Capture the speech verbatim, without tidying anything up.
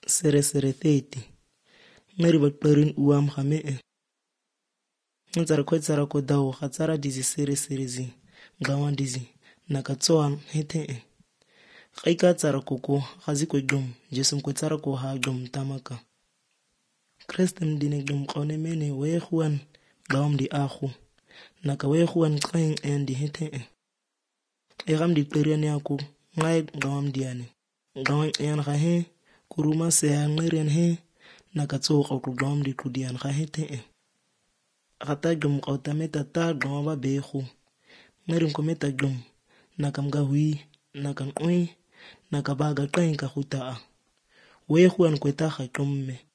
Sere sere thirty. Ngari bakparin uam khame e. Ntsara ko tsara ko dawo khatsara dizi sere sere zi. Gawan dizi nakatsoam hete e. Khaika tsara koko khazi ko dum jesum ko tsara ko ha dum tamaka. Kristem dine dum qone mene we khuan gawam di akhu. Naka we khuan qain en di hete e. Egam di perian yako ngai gawam diane. Gawan en khahe kuruma se ngarian he nakatso ko gawam di kudian khahete e. Khata dum qauta meta ta gawam ba bekhu. Ngarim ko meta dum nakam gahui nakam oi nakabaga qain ka khuta. We khuan kweta kha tumme.